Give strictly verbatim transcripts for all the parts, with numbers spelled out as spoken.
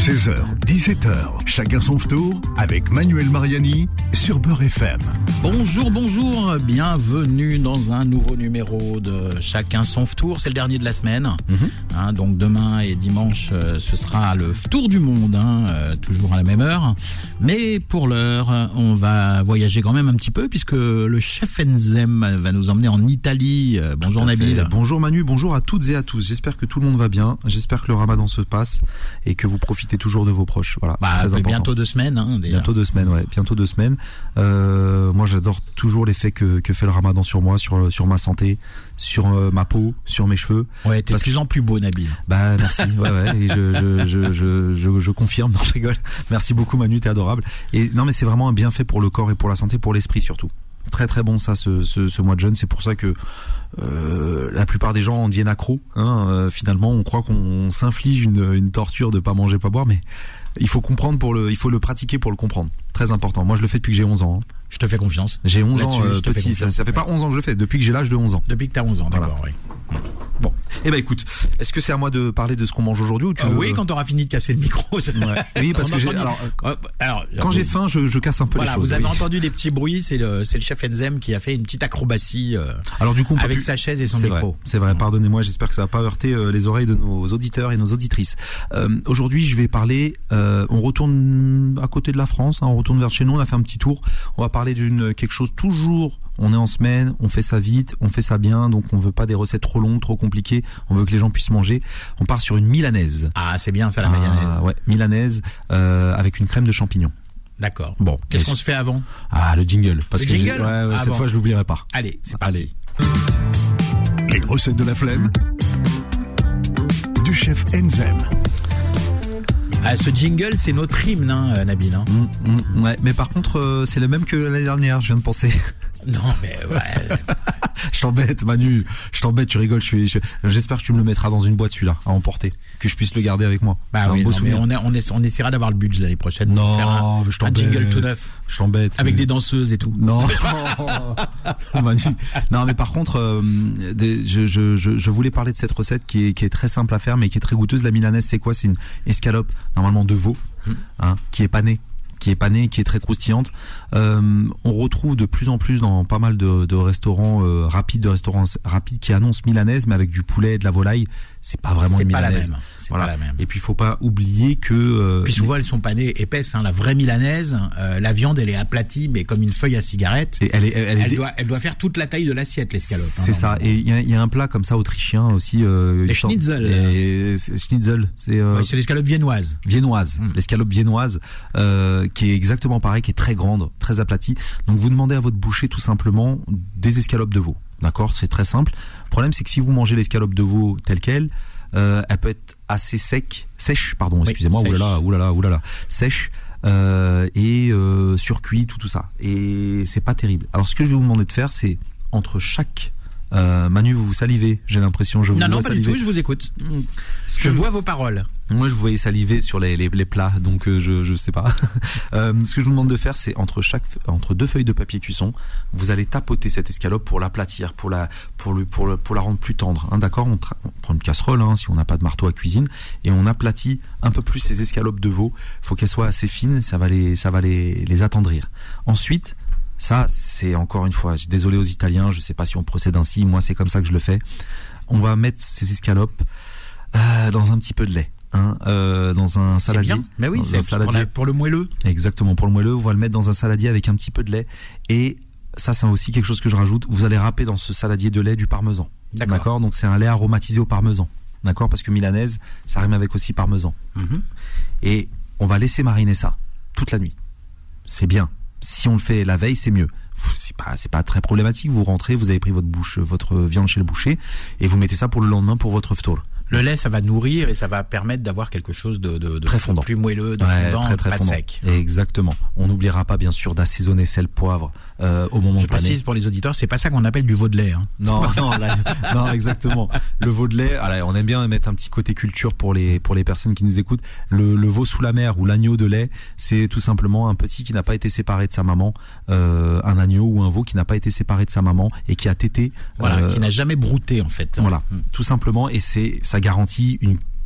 seize heures, dix-sept heures, chacun son tour avec Manuel Mariani sur Beurre F M. Bonjour, bonjour, bienvenue dans un nouveau numéro de Chacun son tour, c'est le dernier de la semaine. Mm-hmm. Hein, donc demain et dimanche, euh, ce sera le tour du monde, hein, euh, toujours à la même heure. Mais pour l'heure, on va voyager quand même un petit peu puisque le chef Enzem va nous emmener en Italie. Euh, bonjour Nabil. Bonjour Manu, bonjour à toutes et à tous. J'espère que tout le monde va bien, j'espère que le ramadan se passe et que vous profitez toujours de vos proches. Voilà, bah, très important. Bientôt deux semaines. Hein, déjà. Bientôt deux semaines, ouais. Bientôt deux semaines. Euh, moi, j'adore toujours l'effet que, que fait le ramadan sur moi, sur, sur ma santé, sur euh, ma peau, sur mes cheveux. Ouais, t'es de plus en plus beau, Nabil. Bah, merci. Ouais, ouais. Et je, je, je, je, je, je confirme. Non, je rigole. Merci beaucoup, Manu. T'es adorable. Et non, mais c'est vraiment un bienfait pour le corps et pour la santé, pour l'esprit surtout. Très très bon ça ce, ce, ce mois de jeûne, c'est pour ça que euh, la plupart des gens en deviennent accros, hein. Euh, finalement on croit qu'on s'inflige une, une torture de pas manger, pas boire, mais il faut comprendre pour le, il faut le pratiquer pour le comprendre, très important. Moi je le fais depuis que j'ai onze ans, hein. Je te fais confiance. J'ai onze ans euh, petit, ça, ça fait pas onze ans que je le fais, depuis que j'ai l'âge de onze ans. Depuis que t'as onze ans, d'accord, voilà. Oui. Bon, eh ben écoute, est-ce que c'est à moi de parler de ce qu'on mange aujourd'hui ou tu euh, veux... Oui, quand t'auras fini de casser le micro. Je... Ouais. Oui, parce que j'ai alors, euh, alors quand j'ai faim, je, je casse un peu voilà, les choses. Vous avez oui. entendu des petits bruits, c'est le c'est le chef Enzem qui a fait une petite acrobatie euh, alors du coup on avec plus... sa chaise et son c'est micro. Vrai, c'est vrai, pardonnez-moi, j'espère que ça va pas heurter euh, les oreilles de nos auditeurs et nos auditrices. Euh, aujourd'hui, je vais parler euh, on retourne à côté de la France, hein, on retourne vers chez nous, on a fait un petit tour. On va parler d'une quelque chose toujours, on est en semaine, on fait ça vite, on fait ça bien, donc on veut pas des recettes trop longues, trop compliquées, on veut que les gens puissent manger. On part sur une milanaise. Ah, c'est bien ça la ah, milanaise. Ouais, milanaise euh, avec une crème de champignons. D'accord. Bon, qu'est-ce qu'on se fait avant? Ah, le jingle. Parce le que jingle ouais, ouais, ah, cette bon. fois je l'oublierai pas. Allez, c'est parti. Les recettes de la flemme du chef Enzem. Ah, ce jingle, c'est notre hymne, hein, Nabil. Hein. Mmh, mmh, ouais, mais par contre, euh, c'est le même que l'année dernière, je viens de penser. Non, mais ouais. Je t'embête, Manu. Je t'embête, tu rigoles. Je suis, je, j'espère que tu me le mettras dans une boîte, celui-là, à emporter. Que je puisse le garder avec moi. Bah c'est oui, un beau non, souvenir. mais on, est, on, est, on essaiera d'avoir le budget l'année prochaine. Non, pour faire un, mais je t'embête. un jingle tout neuf. Je t'embête. Avec mais... des danseuses et tout. Non. Manu. Non, mais par contre, euh, des, je, je, je, je voulais parler de cette recette qui est, qui est très simple à faire, mais qui est très goûteuse. La milanaise, c'est quoi? C'est une escalope, normalement de veau, hein, qui est panée. qui est panée, qui est très croustillante. Euh, on retrouve de plus en plus dans pas mal de, de restaurants euh, rapides, de restaurants rapides qui annoncent milanaise, mais avec du poulet et de la volaille. C'est pas vraiment c'est une pas milanaise. La même. C'est voilà. pas la même. Et puis il faut pas oublier que. Euh, puis souvent elles sont panées épaisses. Hein. La vraie milanaise, euh, la viande elle est aplatie, mais comme une feuille à cigarette. Et elle est, elle, elle, est... doit, elle doit faire toute la taille de l'assiette, l'escalope. C'est hein, ça. Et il y, y a un plat comme ça autrichien aussi. Euh, les schnitzel. Les schnitzel, c'est. Euh, ouais, c'est l'escalope viennoise. Viennoise, mmh. L'escalope viennoise, euh, qui est exactement pareil, qui est très grande, très aplatie. Donc vous demandez à votre boucher tout simplement des escalopes de veau. D'accord, c'est très simple. Le problème, c'est que si vous mangez l'escalope de veau telle quelle, euh, elle peut être assez sec, sèche, pardon, oui, excusez-moi, oulala, oulala, oulala, sèche euh, et euh, surcuit, tout tout ça. Et c'est pas terrible. Alors ce que je vais vous demander de faire, c'est entre chaque Euh, Manu, vous vous salivez, j'ai l'impression. Je vous non, vois non, pas saliver. du tout, je vous écoute. Ce je que bois vos paroles. Moi, je vous voyais saliver sur les, les, les plats, donc euh, je je sais pas. euh, ce que je vous demande de faire, c'est entre chaque entre deux feuilles de papier cuisson, vous allez tapoter cette escalope pour l'aplatir, pour la pour le pour le, pour la rendre plus tendre. Hein, d'accord, on, tra- on prend une casserole, hein, si on n'a pas de marteau à cuisine, et on aplatit un peu plus ces escalopes de veau. Faut qu'elles soient assez fines, ça va les ça va les les attendrir. Ensuite, ça, c'est encore une fois, je suis désolé aux Italiens, je sais pas si on procède ainsi, moi c'est comme ça que je le fais. On va mettre ces escalopes euh, dans un petit peu de lait, hein, euh, dans un saladier. C'est bien, mais oui, c'est pour, la, pour le moelleux. Exactement, pour le moelleux, on va le mettre dans un saladier avec un petit peu de lait. Et ça, c'est aussi quelque chose que je rajoute, vous allez râper dans ce saladier de lait du parmesan. D'accord, D'accord donc c'est un lait aromatisé au parmesan. D'accord, parce que milanaise, ça rime avec aussi parmesan. Mm-hmm. Et on va laisser mariner ça toute la nuit. C'est bien. Si on le fait la veille, c'est mieux. C'est pas, c'est pas très problématique. Vous rentrez, vous avez pris votre bouche, votre viande chez le boucher, et vous mettez ça pour le lendemain pour votre ftour. Le lait, ça va nourrir et ça va permettre d'avoir quelque chose de, de, de très fondant, de plus moelleux, de ouais, fondant, très, très pas fondant. de sec. Exactement. On n'oubliera pas, bien sûr, d'assaisonner sel, poivre euh, au moment Je de paner. précise pour les auditeurs, c'est pas ça qu'on appelle du veau de lait. Hein. Non, non, là, non, exactement. Le veau de lait, alors, on aime bien mettre un petit côté culture pour les pour les personnes qui nous écoutent. Le, le veau sous la mer ou l'agneau de lait, c'est tout simplement un petit qui n'a pas été séparé de sa maman, euh, un agneau ou un veau qui n'a pas été séparé de sa maman et qui a tété. Voilà, euh, qui n'a jamais brouté en fait. Voilà, mmh. tout simplement, et c'est ça garantit une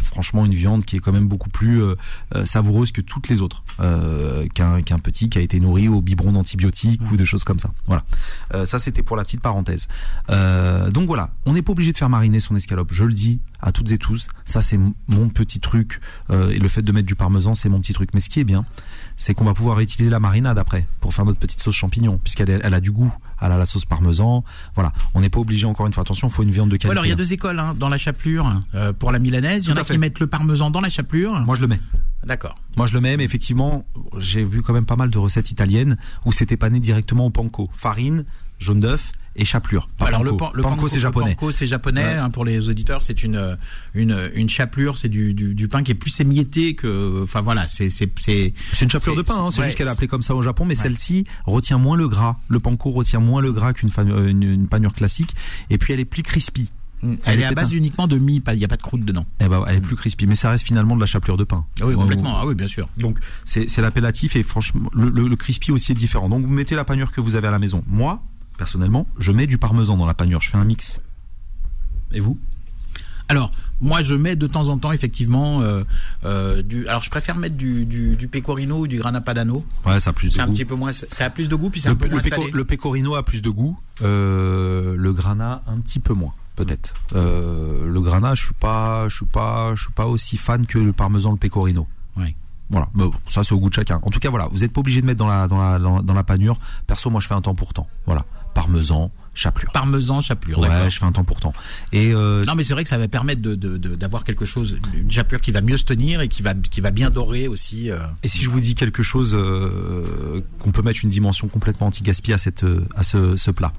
franchement une viande qui est quand même beaucoup plus euh, euh, savoureuse que toutes les autres, euh, qu'un, qu'un petit qui a été nourri au biberon d'antibiotiques mmh. ou des choses comme ça. Voilà. Euh, ça c'était pour la petite parenthèse. Euh, donc voilà, on n'est pas obligé de faire mariner son escalope. Je le dis à toutes et tous, ça c'est mon petit truc. Euh, et le fait de mettre du parmesan, c'est mon petit truc. Mais ce qui est bien, c'est qu'on va pouvoir utiliser la marinade après pour faire notre petite sauce champignon, puisqu'elle est, elle a du goût. Elle a la sauce parmesan. Voilà, on n'est pas obligé, encore une fois, attention, il faut une viande de qualité. Ouais, alors il y a deux écoles hein, dans la chapelure euh, pour la milanaise. Il y en a qui mettent le parmesan dans la chapelure. Moi je le mets. D'accord. Moi je le mets, mais effectivement, j'ai vu quand même pas mal de recettes italiennes où c'était pané directement au panko. Farine, jaune d'œuf et chapelure. Alors le, pan, le panko, panko c'est japonais. Le panko c'est japonais. Ouais. Hein, pour les auditeurs, c'est une une une chapelure, c'est du, du du pain qui est plus émietté que. Enfin voilà, c'est c'est c'est. C'est une chapelure de pain. Hein, c'est ouais, juste qu'elle est appelée comme ça au Japon, mais ouais. celle-ci retient moins le gras. Le panko retient moins le gras qu'une une, une panure classique, et puis elle est plus crispy. Elle, elle est à base un... uniquement de mie, il n'y a pas de croûte dedans. Eh ben, elle est plus crispy, mais ça reste finalement de la chapelure de pain. Ah oui, complètement. Ah oui, bien sûr. Donc c'est c'est l'appellatif et franchement le, le, le crispy aussi est différent. Donc vous mettez la panure que vous avez à la maison. Moi, personnellement, je mets du parmesan dans la panure. Je fais un mix. Et vous ? Alors, moi, je mets de temps en temps, effectivement, euh, euh, du. Alors, je préfère mettre du, du, du pecorino ou du grana padano. Ouais, ça a plus de c'est goût. Un petit peu moins, ça a plus de goût, puis c'est le, un peu le moins péco, salé. Le pecorino a plus de goût. Euh, le grana, un petit peu moins, peut-être. Euh, le grana, je suis pas, je suis pas, je suis pas aussi fan que le parmesan, le pecorino. Ouais. Voilà, mais bon, ça c'est au goût de chacun. En tout cas, voilà, vous n'êtes pas obligé de mettre dans la dans la dans, dans la panure. Perso, moi, je fais un temps pour temps. Voilà, parmesan. Chapelure. Parmesan, chapelure. Ouais, d'accord. je fais un temps pour temps. Et euh, non, mais c'est vrai que ça va permettre de, de, de d'avoir quelque chose, une chapelure qui va mieux se tenir et qui va qui va bien dorer aussi. Euh... Et si je vous dis quelque chose euh, qu'on peut mettre une dimension complètement anti-gaspi à cette à ce, ce plat.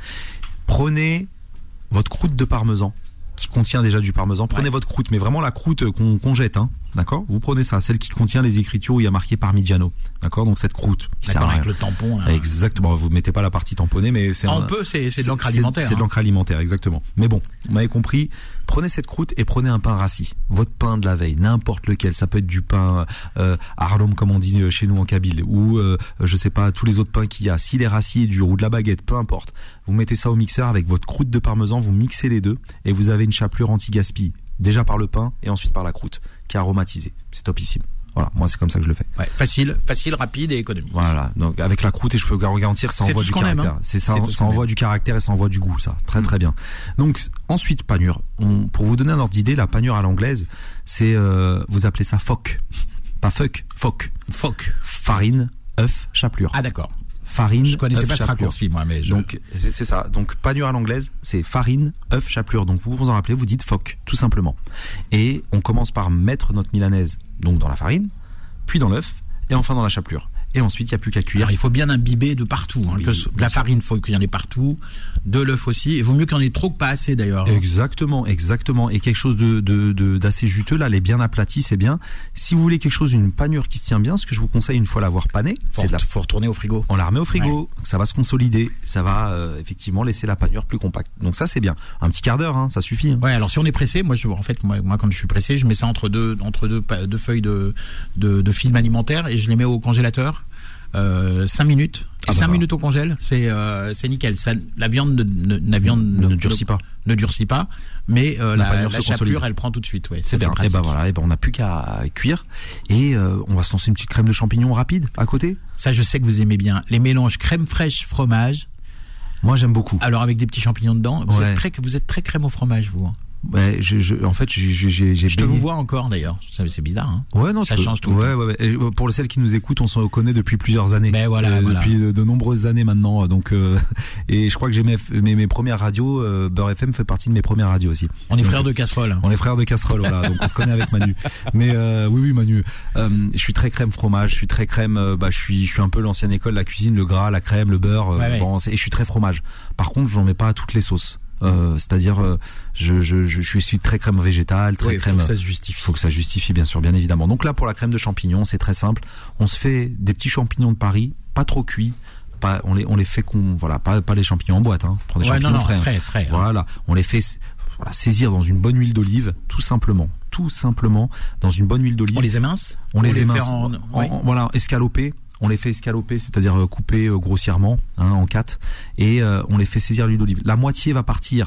Prenez votre croûte de parmesan qui contient déjà du parmesan. Prenez ouais. votre croûte, mais vraiment la croûte qu'on, qu'on jette, hein. D'accord ? Vous prenez ça, celle qui contient les écritures où il y a marqué Parmigiano. D'accord ? Donc cette croûte. Qui D'accord, sert avec à... le tampon. Là. Exactement. Vous mettez pas la partie tamponnée, mais c'est. Ah, un... on peut, c'est, c'est de l'encre c'est, alimentaire. C'est, c'est de l'encre alimentaire, exactement. Mais bon, vous m'avez compris. Prenez cette croûte et prenez un pain rassis. Votre pain de la veille, n'importe lequel. Ça peut être du pain euh, arlom, comme on dit chez nous en Kabyle, ou euh, je sais pas, tous les autres pains qu'il y a. S'il est rassis et dur, ou de la baguette, peu importe. Vous mettez ça au mixeur avec votre croûte de parmesan, vous mixez les deux et vous avez une chapelure anti-gaspi. Déjà par le pain et ensuite par la croûte, qui est aromatisée. C'est topissime. Voilà, moi c'est comme ça que je le fais. Ouais, facile, facile, rapide et économique. Voilà, donc avec la croûte et je peux vous garantir, ça c'est envoie du caractère. Aime, hein. C'est ça, c'est ça envoie du caractère et ça envoie du goût, ça. Très mmh. très bien. Donc ensuite panure. On, pour vous donner un ordre d'idée, la panure à l'anglaise, c'est euh, vous appelez ça phoque, pas fuck, phoque. Phoque. Farine, œuf, chapelure. Ah d'accord. Farine, je connaissais œuf, pas ce chapelure. raccourci moi, mais je... donc c'est, c'est ça. Donc panure à l'anglaise, c'est farine, œuf, chapelure. Donc vous vous en rappelez, vous dites phoque, tout simplement. Et on commence par mettre notre milanaise donc dans la farine, puis dans l'œuf, et enfin dans la chapelure. Et ensuite, il n'y a plus qu'à cuire. Alors, il faut bien imbiber de partout. Hein, oui, que la sûr. farine, il faut qu'il y en ait partout. De l'œuf aussi. Il vaut mieux qu'il y en ait trop que pas assez, d'ailleurs. Exactement, exactement. Et quelque chose de, de, de, d'assez juteux, là, elle est bien aplatie, c'est bien. Si vous voulez quelque chose, une panure qui se tient bien, ce que je vous conseille une fois l'avoir panée, faut c'est de la... faut retourner au frigo. On la remet au frigo. Ouais. Ça va se consolider. Ça va, euh, effectivement, laisser la panure plus compacte. Donc ça, c'est bien. Un petit quart d'heure, hein, ça suffit. Hein. Ouais, alors si on est pressé, moi, je, en fait, moi, moi, quand je suis pressé, je mets ça entre deux, entre deux, deux feuilles de, de, de film alimentaire et je les mets au congélateur. Euh, cinq minutes et ah cinq bah minutes au congèle, c'est euh, c'est nickel. Ça, la viande ne, ne la viande ne, ne, ne durcit pas, ne durcit pas, mais euh, la, la, la chapelure, elle prend tout de suite. Ouais, c'est ça, bien. C'est et ben voilà, et ben on n'a plus qu'à cuire et euh, on va se lancer une petite crème de champignons rapide à côté. Ça, je sais que vous aimez bien les mélanges crème fraîche fromage. Moi, j'aime beaucoup. Alors avec des petits champignons dedans. Vous ouais. êtes très vous êtes très crème au fromage, vous. Ouais, je, je, en fait, j'ai, j'ai, j'ai je te vous vois encore d'ailleurs. C'est bizarre, hein. Ouais, non, ça peux, change tout. Ouais, ouais, ouais. Et pour celles qui nous écoutent, on s'en connaît depuis plusieurs années. Ben voilà, euh, voilà. Depuis de, de nombreuses années maintenant. Donc, euh, et je crois que j'ai mes, mes, mes premières radios. Euh, Beurre F M fait partie de mes premières radios aussi. On est donc, frères de casserole. On est frères de casserole, voilà. Donc on se connaît avec Manu. Mais euh, oui, oui, Manu. Euh, je suis très crème fromage. Je suis très crème. Euh, bah, je suis, je suis un peu l'ancienne école, la cuisine, le gras, la crème, le beurre. Euh, ouais, bon, ouais. Et je suis très fromage. Par contre, j'en mets pas à toutes les sauces. Euh, c'est-à-dire, euh, je, je, je, je suis très crème végétale, très oui, crème. Faut que ça se justifie. Faut que ça justifie, bien sûr, bien évidemment. Donc là, pour la crème de champignons, c'est très simple. On se fait des petits champignons de Paris, pas trop cuits. Pas, on les, on les fait qu'on, voilà, pas, pas les champignons en boîte, hein. On prend des ouais, champignons non, non, frais. frais, frais. Voilà. On les fait, voilà, saisir dans une bonne huile d'olive, tout simplement. Tout simplement, dans une bonne huile d'olive. On les émince? On, on les, les émince. En, en, ouais. en, voilà, escaloper. On les fait escaloper, c'est-à-dire couper euh, grossièrement, hein, en quatre, et euh, on les fait saisir l'huile d'olive. La moitié va partir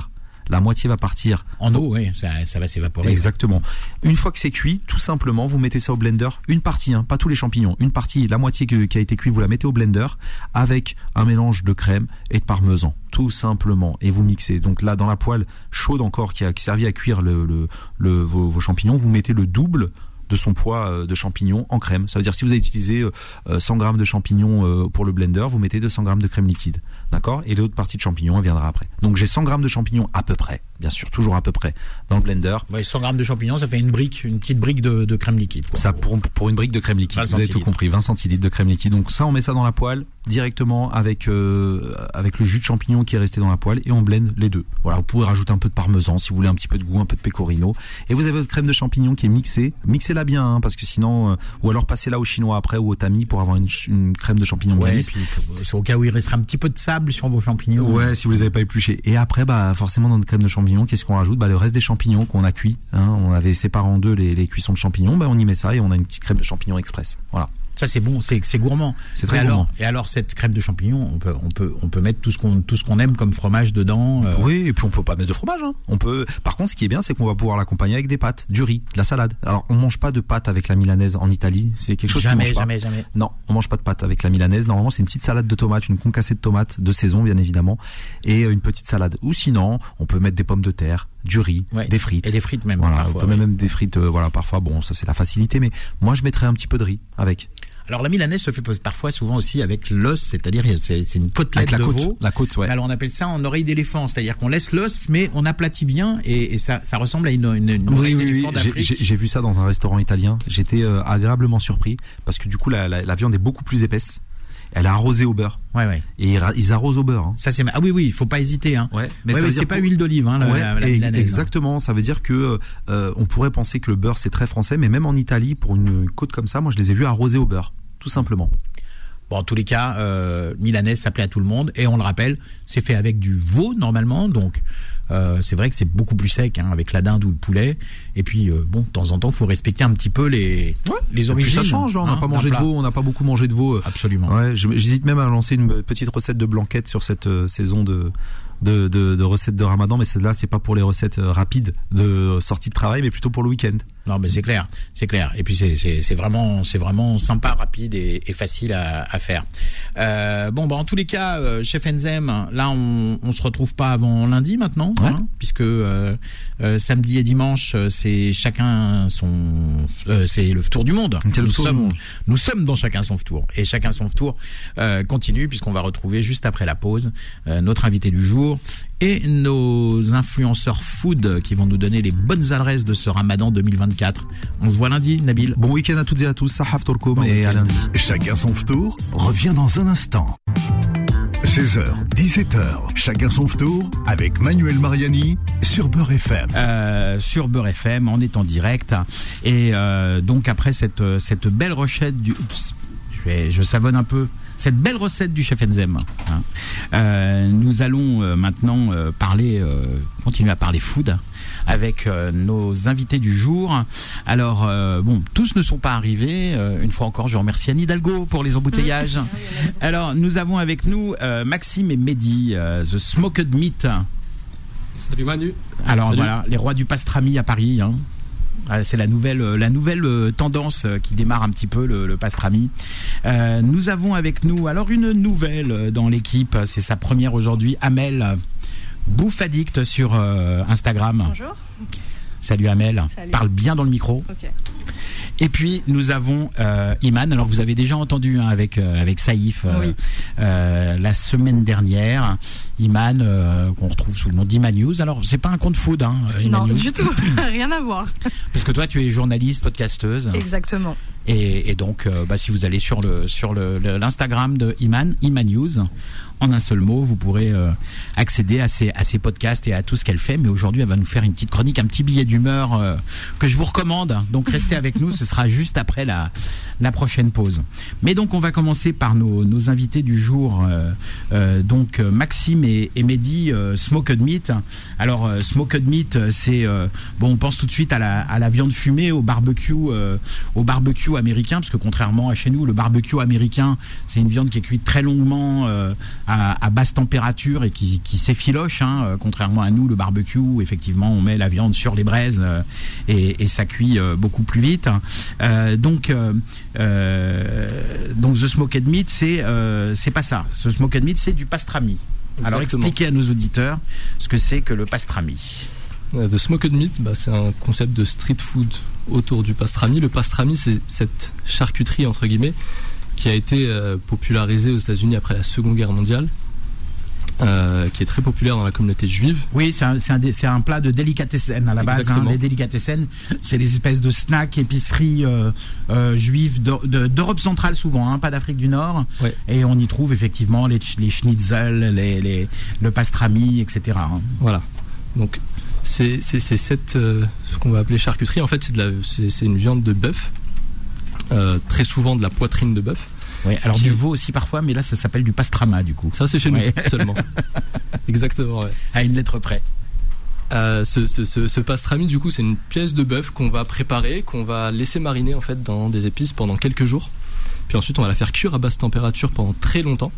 la moitié va partir en eau, oui, ça, ça va s'évaporer. Exactement. Une fois que c'est cuit, tout simplement, vous mettez ça au blender, une partie, hein, pas tous les champignons, une partie, la moitié que, qui a été cuite, vous la mettez au blender avec un mélange de crème et de parmesan, tout simplement, et vous mixez. Donc là, dans la poêle chaude encore qui a qui servi à cuire le, le, le, vos, vos champignons, vous mettez le double de son poids de champignons en crème. Ça veut dire si vous avez utilisé cent grammes de champignons pour le blender, vous mettez deux cents grammes de crème liquide. D'accord ? Et l'autre partie de champignons, elle viendra après. Donc j'ai cent grammes de champignons à peu près, bien sûr, toujours à peu près, dans le blender. Ouais, cent grammes de champignons, ça fait une brique, une petite brique de, de crème liquide. Quoi. Ça pour, pour une brique de crème liquide, vous avez tout compris, vingt centilitres de crème liquide. Donc ça, on met ça dans la poêle directement avec euh, avec le jus de champignon qui est resté dans la poêle et on blende les deux. Voilà, vous pouvez rajouter un peu de parmesan si vous voulez un petit peu de goût, un peu de pecorino. Et vous avez votre crème de champignon qui est mixée. Mixez-la bien, hein, parce que sinon, euh, ou alors passez-la au chinois après ou au tamis pour avoir une, une crème de champignon ouais, bien lisse. C'est au cas où il restera un petit peu de sable sur vos champignons. Ouais, si vous les avez pas épluchés. Et après, bah forcément dans notre crème de champignons, qu'est-ce qu'on rajoute ? Bah le reste des champignons qu'on a cuits. Hein, on avait séparé en deux les, les cuissons de champignons. Bah on y met ça et on a une petite crème de champignons express. Voilà. Ça c'est bon, c'est c'est gourmand. C'est très et gourmand. Alors, et alors cette crème de champignons, on peut on peut on peut mettre tout ce qu'on tout ce qu'on aime comme fromage dedans. Euh... Oui, et puis on peut pas mettre de fromage. Hein. On peut. Par contre, ce qui est bien, c'est qu'on va pouvoir l'accompagner avec des pâtes, du riz, de la salade. Alors on mange pas de pâtes avec la milanaise en Italie. C'est quelque chose jamais, qu'on mange pas. jamais, jamais. Non, on mange pas de pâtes avec la milanaise. Normalement, c'est une petite salade de tomates, une concassée de tomates de saison, bien évidemment, et une petite salade. Ou sinon, on peut mettre des pommes de terre, du riz, ouais, des frites. Et des frites même. Voilà, parfois, on peut oui. même des frites. Euh, voilà, parfois. Bon, ça c'est la facilité, mais moi je mettrais un petit peu de riz avec. Alors la milanaise se fait parfois souvent aussi avec l'os, c'est-à-dire c'est, c'est une côtelette avec la de côte, veau. La côte, ouais. Alors on appelle ça en oreille d'éléphant, c'est-à-dire qu'on laisse l'os, mais on aplatit bien et, et ça, ça ressemble à une, une, une oui, oreille oui, d'éléphant oui. d'Afrique. J'ai, j'ai vu ça dans un restaurant italien. J'étais euh, agréablement surpris parce que du coup la, la, la viande est beaucoup plus épaisse. Elle est arrosée au beurre. Ouais, ouais. Et ils arrosent au beurre. Hein. Ça c'est ah oui, oui, il faut pas hésiter. Hein. Ouais. Mais, ouais, mais c'est pas huile d'olive, hein, la, ouais, la, la milanaise. Exactement. Ça veut dire que euh, on pourrait penser que le beurre c'est très français, mais même en Italie, pour une côte comme ça, moi je les ai vus arrosés au beurre, tout simplement. Bon, en tous les cas, euh, milanaise, ça plaît à tout le monde. Et on le rappelle, c'est fait avec du veau, normalement. Donc, euh, c'est vrai que c'est beaucoup plus sec, hein, avec la dinde ou le poulet. Et puis, euh, bon, de temps en temps, il faut respecter un petit peu les, ouais, les origines. Ça change, là. On n'a hein, pas mangé de veau, on n'a pas beaucoup mangé de veau. Absolument. Ouais, j'hésite même à lancer une petite recette de blanquette sur cette euh, saison de... De, de, de recettes de Ramadan, mais celle-là, c'est pas pour les recettes rapides de sortie de travail, mais plutôt pour le week-end. Non, mais c'est clair, c'est clair. Et puis c'est c'est c'est vraiment c'est vraiment sympa, rapide et, et facile à, à faire. Euh, bon, bah en tous les cas, euh, Chef Enzem, là on on se retrouve pas avant lundi maintenant, ouais. hein, puisque euh, euh, samedi et dimanche c'est chacun son euh, c'est le tour du monde. C'est le nous tour sommes du monde. nous sommes dans chacun son tour et chacun son tour euh, continue puisqu'on va retrouver juste après la pause euh, notre invité du jour et nos influenceurs food qui vont nous donner les bonnes adresses de ce Ramadan deux mille vingt-quatre. On se voit lundi, Nabil. Bon week-end à toutes et à tous. Sahaf Torkoum bon et week-end. à lundi. Chacun son tour revient dans un instant. seize heures, dix-sept heures, chacun son tour avec Manuel Mariani sur Beurre F M. Euh, sur Beurre F M, on est en direct. Et euh, donc après cette, cette belle recette du... Oups, je, vais, je savonne un peu. Cette belle recette du Chef Enzem. Hein. Euh, nous allons euh, maintenant euh, parler, euh, continuer à parler food avec euh, nos invités du jour. Alors, euh, bon, tous ne sont pas arrivés. Euh, une fois encore, je remercie Anne Hidalgo pour les embouteillages. Alors, nous avons avec nous euh, Maxime et Mehdi, euh, The Smoked Meat. Salut Manu. Alors Salut. Voilà, les rois du pastrami à Paris. Hein. C'est la nouvelle, la nouvelle tendance qui démarre un petit peu le, le pastrami. Euh, nous avons avec nous alors une nouvelle dans l'équipe. C'est sa première aujourd'hui. Amel, bouffe addict sur euh, Instagram. Bonjour. Salut Amel. Salut. Parle bien dans le micro. Ok. Et puis nous avons euh, Iman. Alors vous avez déjà entendu hein, avec euh, avec Saïf euh, oui. euh, la semaine dernière. Iman euh, qu'on retrouve sous le nom d'Iman News. Alors c'est pas un compte food, hein, Iman non News. du tout, rien à voir. Parce que toi tu es journaliste, podcasteuse. Exactement. Et, et donc euh, bah, si vous allez sur le sur le, le l'Instagram de Iman, Iman News, en un seul mot, vous pourrez euh, accéder à ses à ses podcasts et à tout ce qu'elle fait. Mais aujourd'hui, elle va nous faire une petite chronique, un petit billet d'humeur euh, que je vous recommande. Donc restez avec nous, ce sera juste après la la prochaine pause. Mais donc on va commencer par nos nos invités du jour. Euh, euh, donc Maxime et, et Mehdi, euh, Smoked Meat. Alors euh, Smoked Meat, c'est euh, bon, on pense tout de suite à la à la viande fumée, au barbecue, euh, au barbecue barbecue américain, parce que contrairement à chez nous, le barbecue américain, c'est une viande qui est cuite très longuement euh, à, à basse température et qui, qui s'effiloche. Hein, euh, contrairement à nous, le barbecue, effectivement, on met la viande sur les braises euh, et, et ça cuit euh, beaucoup plus vite. Euh, donc, euh, euh, donc The Smoked Meat, c'est euh, c'est pas ça. Ce Smoked Meat, c'est du pastrami. Exactement. Alors expliquez à nos auditeurs ce que c'est que le pastrami. The Smoked Meat, bah, c'est un concept de street food autour du pastrami. Le pastrami, c'est cette charcuterie entre guillemets qui a été euh, popularisée aux États-Unis après la Seconde Guerre mondiale, euh, qui est très populaire dans la communauté juive. Oui, c'est un, c'est un, c'est un plat de délicatessen à la base. Hein. Les délicatessen, c'est des espèces de snacks, épiceries euh, euh, juives d'Europe centrale souvent, hein, pas d'Afrique du Nord. Ouais. Et on y trouve effectivement les, les schnitzel, les, les, le pastrami, et cetera. Hein. Voilà. Donc c'est, c'est, c'est cette, euh, ce qu'on va appeler charcuterie. En fait, c'est, de la, c'est, c'est une viande de bœuf, euh, très souvent de la poitrine de bœuf. Oui, alors qui... du veau aussi parfois, mais là ça s'appelle du pastrama du coup. Ça c'est chez nous ouais. seulement. Exactement, ouais. À une lettre près. Euh, ce, ce, ce, ce pastrami du coup c'est une pièce de bœuf qu'on va préparer, qu'on va laisser mariner en fait dans des épices pendant quelques jours. Puis ensuite on va la faire cuire à basse température pendant très longtemps.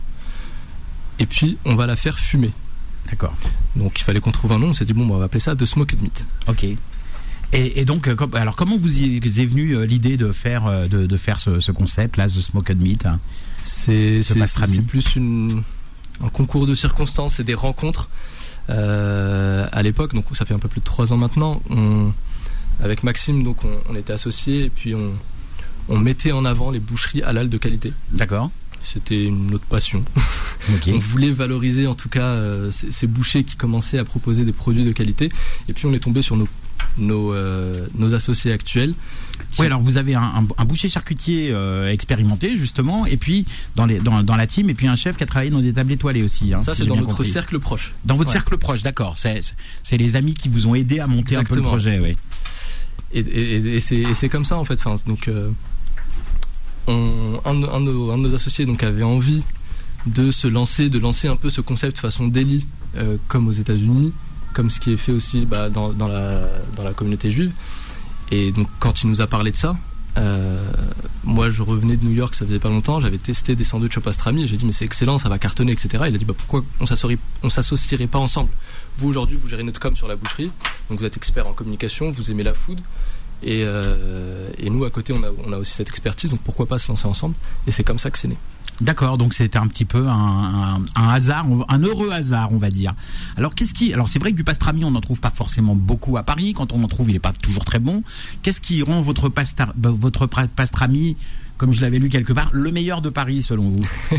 Et puis on va la faire fumer. D'accord. Donc il fallait qu'on trouve un nom, on s'est dit bon bah, on va appeler ça The Smoked Meat. Ok. Et, et donc, alors comment vous y est venue l'idée de faire de, de faire ce, ce concept là, The Smoked Meat, hein, c'est, c'est, c'est, c'est plus une, un concours de circonstances et des rencontres. Euh, à l'époque, donc ça fait un peu plus de trois ans maintenant, on, avec Maxime, donc on, on était associés et puis on, on mettait en avant les boucheries halal de qualité. D'accord. C'était une autre passion. Okay. On voulait valoriser en tout cas euh, ces, ces bouchers qui commençaient à proposer des produits de qualité. Et puis on est tombé sur nos Nos, euh, nos associés actuels. Oui, alors vous avez un, un, un boucher charcutier euh, expérimenté justement, et puis dans, les, dans, dans la team, et puis un chef qui a travaillé dans des tables étoilées aussi. Hein, ça si c'est dans notre compris. cercle proche. Dans votre ouais. cercle proche, d'accord. C'est, c'est les amis qui vous ont aidé à monter Exactement. Un peu le projet, oui. Et, et, et, c'est, et c'est comme ça en fait. Enfin, donc, euh, on, un, un, de nos, un de nos associés donc avait envie de se lancer, de lancer un peu ce concept façon daily, euh, comme aux États-Unis. Comme ce qui est fait aussi bah, dans, dans, la, dans la communauté juive. Et donc quand il nous a parlé de ça, euh, moi je revenais de New York, ça faisait pas longtemps, j'avais testé des sandwichs au pastrami et j'ai dit mais c'est excellent, ça va cartonner, et cetera. Il a dit bah pourquoi on s'associerait, on s'associerait pas ensemble. Vous aujourd'hui vous gérez notre com sur la boucherie, donc vous êtes expert en communication, vous aimez la food. Et, euh, et nous à côté on a, on a aussi cette expertise, donc pourquoi pas se lancer ensemble. Et c'est comme ça que c'est né. D'accord, donc c'était un petit peu un, un, un hasard, un heureux hasard, on va dire. Alors qu'est-ce qui, alors c'est vrai que du pastrami, on n'en trouve pas forcément beaucoup à Paris. Quand on en trouve, il n'est pas toujours très bon. Qu'est-ce qui rend votre pasta, votre pastrami, comme je l'avais lu quelque part, le meilleur de Paris selon vous? Ce qui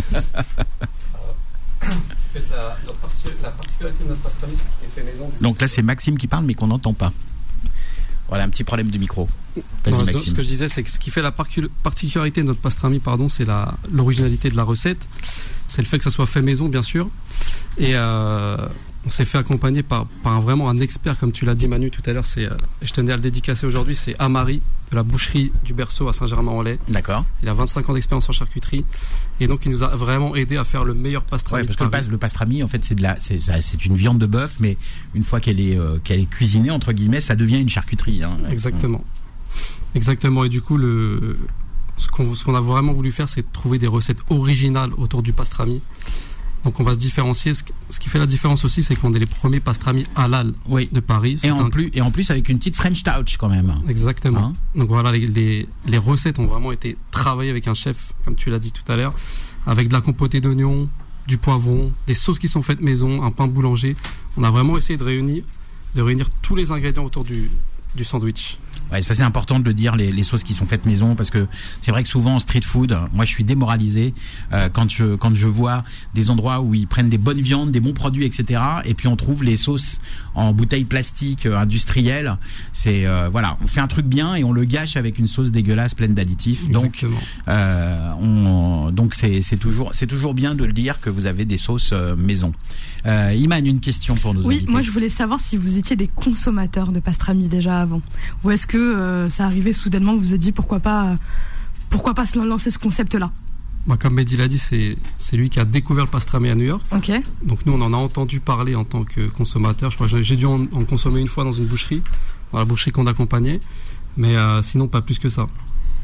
fait la, la particularité de notre pastrami, c'est qu'il est fait maison. Donc là, c'est Maxime qui parle, mais qu'on n'entend pas. Voilà, un petit problème de micro. Vas-y, non, Maxime. Ce que je disais, c'est que ce qui fait la particularité de notre pastrami, pardon, c'est la, l'originalité de la recette. C'est le fait que ça soit fait maison, bien sûr. Et euh, on s'est fait accompagner par, par un, vraiment un expert, comme tu l'as dit, Manu, tout à l'heure. C'est, euh, je tenais à le dédicacer aujourd'hui. C'est Amari, de la boucherie du Berceau à Saint-Germain-en-Laye. D'accord. Il a vingt-cinq ans d'expérience en charcuterie. Et donc, il nous a vraiment aidé à faire le meilleur pastrami. Ouais, parce que Paris. Le pastrami, en fait, c'est, de la, c'est, c'est une viande de bœuf, mais une fois qu'elle est, euh, qu'elle est cuisinée, entre guillemets, ça devient une charcuterie. Hein. Exactement. Exactement. Et du coup, le, ce, qu'on, ce qu'on a vraiment voulu faire, c'est de trouver des recettes originales autour du pastrami. Donc on va se différencier. Ce qui fait la différence aussi, c'est qu'on est les premiers pastrami halal oui. de Paris. Et en, un... plus, et en plus avec une petite French touch quand même. Exactement. Hein Donc voilà, les, les, les recettes ont vraiment été travaillées avec un chef, comme tu l'as dit tout à l'heure, avec de la compotée d'oignons, du poivron, des sauces qui sont faites maison, un pain boulanger. On a vraiment essayé de réunir, de réunir tous les ingrédients autour du, du sandwich. Ouais, ça c'est important de le dire, les, les sauces qui sont faites maison, parce que c'est vrai que souvent en street food, moi je suis démoralisé euh, quand je quand je vois des endroits où ils prennent des bonnes viandes, des bons produits, et cetera. Et puis on trouve les sauces en bouteilles plastiques euh, industrielles. C'est euh, voilà, on fait un truc bien et on le gâche avec une sauce dégueulasse pleine d'additifs. Donc euh, on, donc c'est c'est toujours c'est toujours bien de le dire que vous avez des sauces euh, maison. Euh, Iman, une question pour nos oui, invités. Oui, moi je voulais savoir si vous étiez des consommateurs de pastrami déjà avant, ou est-ce que euh, ça arrivait soudainement, vous vous êtes dit pourquoi pas, euh, pourquoi pas se lancer ce concept-là? Bah, comme Mehdi l'a dit, c'est, c'est lui qui a découvert le pastrami à New York. Okay. Donc nous, on en a entendu parler en tant que consommateur. Je crois que j'ai, j'ai dû en, en consommer une fois dans une boucherie, dans la boucherie qu'on accompagnait, mais euh, sinon pas plus que ça.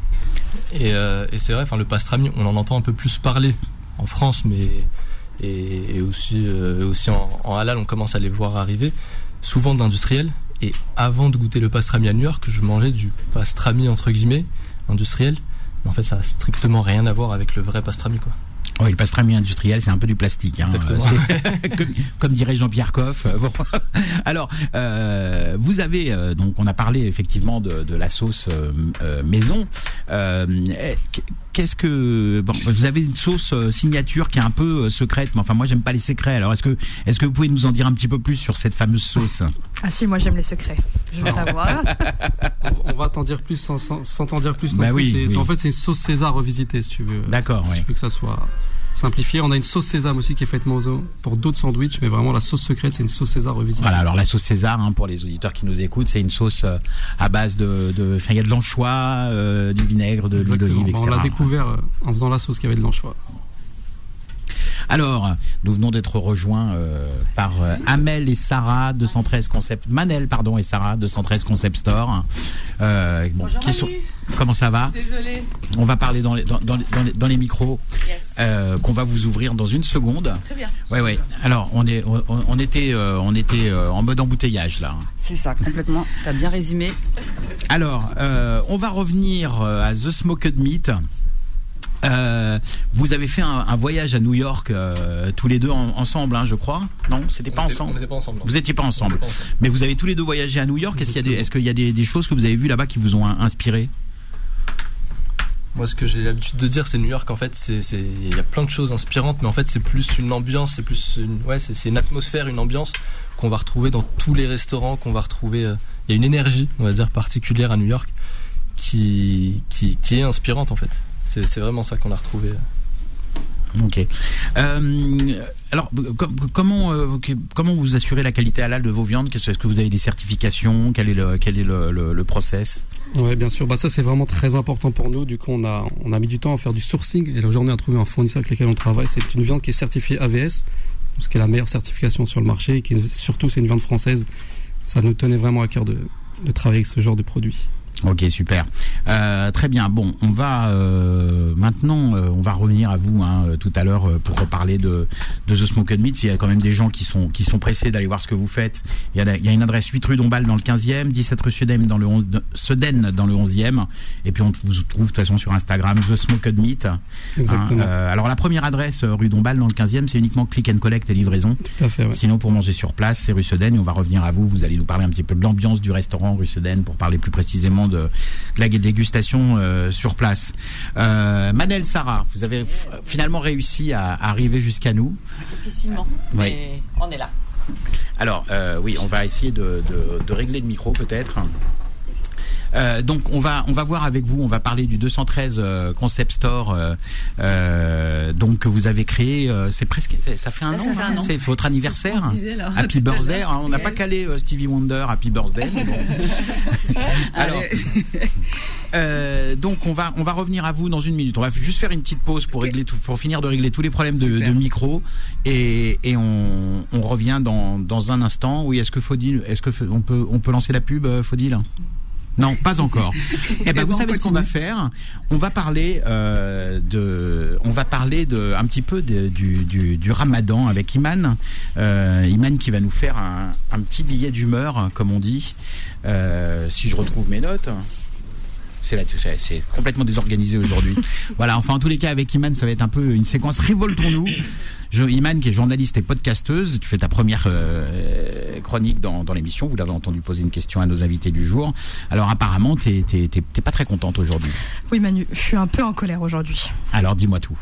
Et, euh, et c'est vrai, enfin le pastrami, on en entend un peu plus parler en France, mais et, et aussi euh, aussi en, en halal, on commence à les voir arriver, souvent d'industriels. Et avant de goûter le pastrami à New York, je mangeais du pastrami entre guillemets industriel. Mais en fait, ça a strictement rien à voir avec le vrai pastrami, quoi. Oui, le pastrami industriel, c'est un peu du plastique. Hein. Exactement. C'est, comme, comme dirait Jean-Pierre Coff. Bon. Alors, euh, vous avez euh, donc, on a parlé effectivement de, de la sauce euh, euh, maison. Euh, qu'est-ce que bon, vous avez une sauce euh, signature qui est un peu euh, secrète, mais enfin moi j'aime pas les secrets. Alors est-ce que est-ce que vous pouvez nous en dire un petit peu plus sur cette fameuse sauce? Ah si, moi j'aime les secrets. Je veux savoir. On va t'en dire plus sans, sans, sans t'en dire plus. Non bah plus. Oui, c'est, oui. c'est, en fait, c'est une sauce César revisitée, si tu veux. D'accord. Si ouais. tu veux que ça soit simplifié. On a une sauce sésame aussi qui est faite maison pour d'autres sandwichs, mais vraiment la sauce secrète, c'est une sauce César revisitée. Voilà, alors la sauce César, hein, pour les auditeurs qui nous écoutent, c'est une sauce euh, à base de, de, enfin, il y a de l'anchois, euh, du vinaigre, de l'huile d'olive, et cetera. On l'a découvert euh, en faisant la sauce qui avait de l'anchois. Alors, nous venons d'être rejoints euh, par euh, Amel et Sarah, deux cent treize Concept, Manel pardon et Sarah, deux cent treize Concept Store. Euh, bon, Bonjour qui sont, Manu. comment ça va? Désolée. On va parler dans les, dans, dans, dans les, dans les micros Yes. euh, qu'on va vous ouvrir dans une seconde. Très bien. Ouais, ouais. Alors, on est, on, on était, euh, on était euh, en mode embouteillage là. C'est ça, complètement. T'as bien résumé. Alors, euh, on va revenir euh, à The Smoked Meat. Euh, vous avez fait un, un voyage à New York euh, tous les deux en, ensemble, hein, je crois. Non, c'était pas On était- ensemble. On n'était pas ensemble. non. Vous étiez pas On ensemble. était pas ensemble. Mais vous avez tous les deux voyagé à New York. Est-ce qu'il y a des, est-ce qu'il y a des, des choses que vous avez vues là-bas qui vous ont in- inspiré? Moi, ce que j'ai l'habitude de dire, c'est New York. En fait, c'est, c'est, il y a plein de choses inspirantes, mais en fait, c'est plus une ambiance, c'est plus, une, ouais, c'est, c'est une atmosphère, une ambiance qu'on va retrouver dans tous les restaurants, qu'on va retrouver. euh, Il y a une énergie, on va dire, particulière à New York, qui, qui, qui est inspirante en fait. C'est, c'est vraiment ça qu'on a retrouvé. Ok. Euh, alors, com- comment euh, ok, comment vous assurez la qualité halal de vos viandes? Qu'est-ce- Est-ce que vous avez des certifications? Quel est le quel est le, le, le process? Ouais, bien sûr. Bah ça, c'est vraiment très important pour nous. Du coup, on a on a mis du temps à faire du sourcing et là aujourd'hui, on a trouvé un fournisseur avec lequel on travaille. C'est une viande qui est certifiée A V S, ce qui est la meilleure certification sur le marché et qui est, surtout c'est une viande française. Ça nous tenait vraiment à cœur de de travailler avec ce genre de produit. Ok, super. Euh, très bien. Bon, on va euh, maintenant, euh, on va revenir à vous hein, euh, tout à l'heure euh, pour reparler de, de The Smoked Meat. Il y a quand même des gens qui sont qui sont pressés d'aller voir ce que vous faites. Il y a, il y a une adresse huit rue Dombasle dans le quinzième, dix-sept rue Sedaine dans le onze, Sedaine dans le onzième, et puis on vous trouve de toute façon sur Instagram The Smoked Meat. Exactement. Hein, euh, alors la première adresse euh, rue Dombasle dans le quinzième, c'est uniquement click and collect et livraison. Tout à fait. Ouais. Sinon, pour manger sur place, c'est rue Sedaine et on va revenir à vous. Vous allez nous parler un petit peu de l'ambiance du restaurant rue Sedaine pour parler plus précisément de, de la dégustation euh, sur place. Euh, Manel, Sarah, vous avez f- finalement réussi à, à arriver jusqu'à nous. Difficilement, Oui. mais on est là. Alors, euh, oui, on va essayer de, de, de régler le micro peut-être. Euh, donc on va on va voir avec vous, on va parler du deux cent treize euh, Concept Store euh, euh, donc que vous avez créé, euh, c'est presque c'est, ça fait un Là, an, ça fait hein, un an. c'est votre anniversaire. C'est ce qu'on disait, là, Happy tout à birthday, l'heure. hein, on n'a Yes. pas calé euh, Stevie Wonder Happy birthday. Mais bon. Alors, euh, donc on va on va revenir à vous dans une minute. On va juste faire une petite pause pour régler tout, pour finir de régler tous les problèmes de, de micro et, et on, on revient dans, dans un instant. Oui, est-ce que Faudil, est-ce que on peut on peut lancer la pub, euh, Faudil? Non, pas encore. Eh ben, vous savez ce qu'on va faire? On va parler euh, de, on va parler de un petit peu de, du, du, du Ramadan avec Iman. Euh, Iman qui va nous faire un, un petit billet d'humeur, comme on dit. Euh, si je retrouve mes notes. C'est, là, c'est, c'est complètement désorganisé aujourd'hui. Voilà, enfin en tous les cas avec Iman ça va être un peu une séquence révoltons-nous. Je, Iman qui est journaliste et podcasteuse, tu fais ta première euh, chronique dans, dans l'émission, vous l'avez entendu poser une question à nos invités du jour. Alors apparemment t'es, t'es, t'es, t'es pas très contente aujourd'hui. Oui Manu, je suis un peu en colère aujourd'hui. Alors dis-moi tout.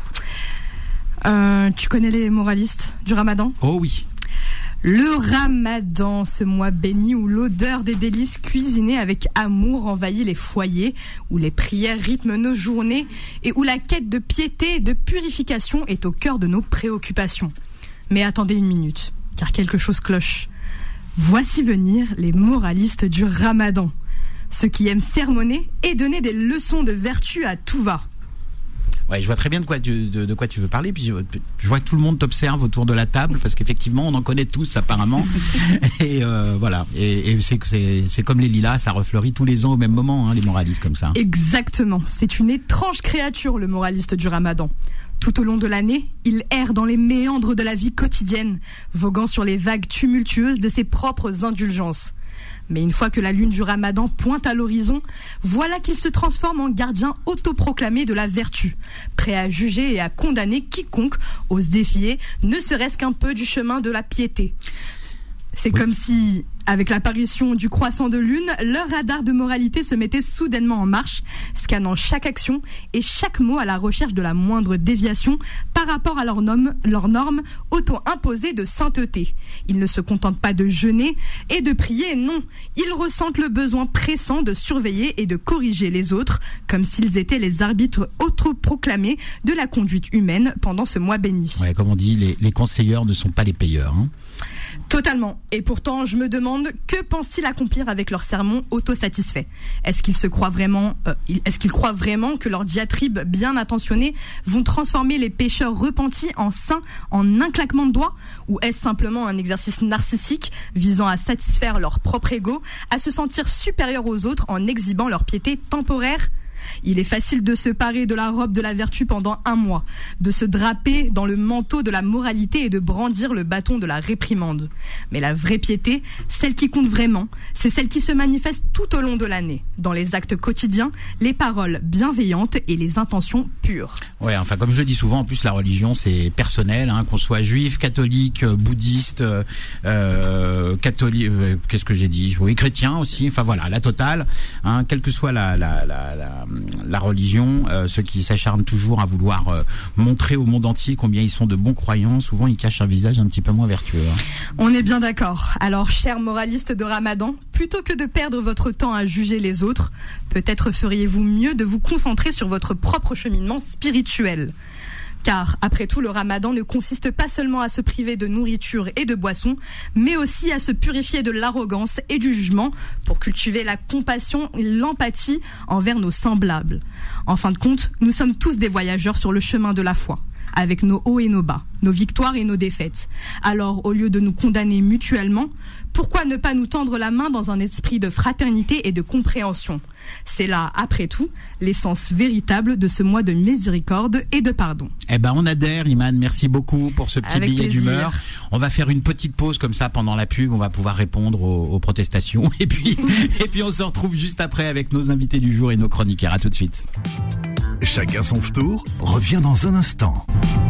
Euh, tu connais les moralistes du Ramadan? Oh oui. Le Ramadan, ce mois béni où l'odeur des délices cuisinées avec amour envahit les foyers, où les prières rythment nos journées et où la quête de piété et de purification est au cœur de nos préoccupations. Mais attendez une minute, car quelque chose cloche. Voici venir les moralistes du Ramadan, ceux qui aiment sermonner et donner des leçons de vertu à tout va. Ouais, je vois très bien de quoi tu, de, de quoi tu veux parler. Puis je, je vois que tout le monde t'observe autour de la table parce qu'effectivement, on en connaît tous apparemment. et euh, voilà. Et, et c'est, c'est, c'est comme les lilas, ça refleurit tous les ans au même moment, hein, les moralistes comme ça. Exactement. C'est une étrange créature, le moraliste du Ramadan. Tout au long de l'année, il erre dans les méandres de la vie quotidienne, voguant sur les vagues tumultueuses de ses propres indulgences. Mais une fois que la lune du Ramadan pointe à l'horizon, voilà qu'il se transforme en gardien autoproclamé de la vertu, prêt à juger et à condamner quiconque ose défier, ne serait-ce qu'un peu du chemin de la piété. C'est oui. Comme si, avec l'apparition du croissant de lune, leur radar de moralité se mettait soudainement en marche, scannant chaque action et chaque mot à la recherche de la moindre déviation par rapport à leurs normes, leurs normes auto-imposées de sainteté. Ils ne se contentent pas de jeûner et de prier, non. Ils ressentent le besoin pressant de surveiller et de corriger les autres, comme s'ils étaient les arbitres autoproclamés de la conduite humaine pendant ce mois béni. Ouais, comme on dit, les, les conseilleurs ne sont pas les payeurs, hein. Totalement. Et pourtant, je me demande, que pensent-ils accomplir avec leur sermon autosatisfait ? Est-ce qu'ils se croient vraiment, euh, est-ce qu'ils croient vraiment que leurs diatribes bien intentionnées vont transformer les pécheurs repentis en saints en un claquement de doigts ? Ou est-ce simplement un exercice narcissique visant à satisfaire leur propre ego, à se sentir supérieur aux autres en exhibant leur piété temporaire ? Il est facile de se parer de la robe de la vertu pendant un mois, de se draper dans le manteau de la moralité et de brandir le bâton de la réprimande. Mais la vraie piété, celle qui compte vraiment, c'est celle qui se manifeste tout au long de l'année, dans les actes quotidiens, les paroles bienveillantes et les intentions pures. Ouais, enfin comme je le dis souvent, en plus la religion c'est personnel, hein, qu'on soit juif, catholique, bouddhiste, euh, catholique, euh, qu'est-ce que j'ai dit, oui, chrétien aussi, enfin voilà, la totale, hein, quelle que soit la la la, la la religion, euh, ceux qui s'acharnent toujours à vouloir euh, montrer au monde entier combien ils sont de bons croyants, souvent ils cachent un visage un petit peu moins vertueux. Hein. On est bien d'accord. Alors, chers moralistes de Ramadan, plutôt que de perdre votre temps à juger les autres, peut-être feriez-vous mieux de vous concentrer sur votre propre cheminement spirituel. Car, après tout, le Ramadan ne consiste pas seulement à se priver de nourriture et de boissons, mais aussi à se purifier de l'arrogance et du jugement pour cultiver la compassion et l'empathie envers nos semblables. En fin de compte, nous sommes tous des voyageurs sur le chemin de la foi, avec nos hauts et nos bas, nos victoires et nos défaites. Alors, au lieu de nous condamner mutuellement, pourquoi ne pas nous tendre la main dans un esprit de fraternité et de compréhension ? C'est là, après tout, l'essence véritable de ce mois de miséricorde et de pardon. Eh ben, on adhère, Iman. Merci beaucoup pour ce petit Avec billet plaisir. d'humeur. On va faire une petite pause comme ça pendant la pub. On va pouvoir répondre aux, aux protestations. Et puis, et puis, on se retrouve juste après avec nos invités du jour et nos chroniqueurs. À tout de suite. Chacun son tour revient dans un instant.